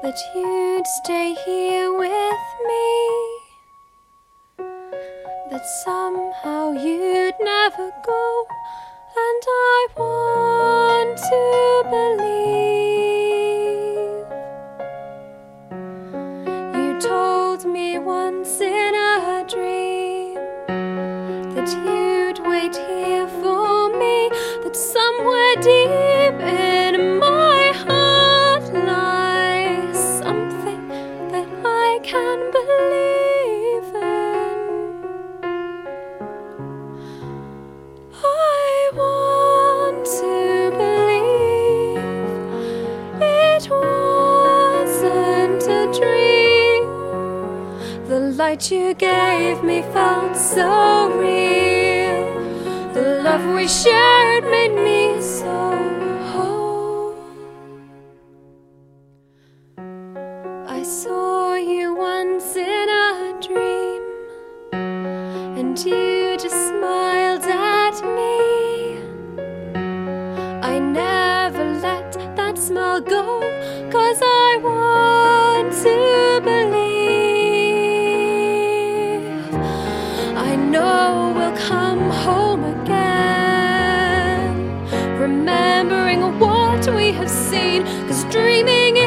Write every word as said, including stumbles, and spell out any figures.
that you'd stay here with me, that somehow you'd never go, and I want to believe. You told me once in a dream that you'd wait here for me, that somewhere deep in my heart lies something that I can believe in. I want to believe it wasn't a dream. The light you gave me felt so real. The love we shared made me so whole. I saw you once in a dream, and you just smiled at me. I never let that smile go, 'cause I want to believe. I know we'll come home again, remembering what we have seen, 'cause dreaming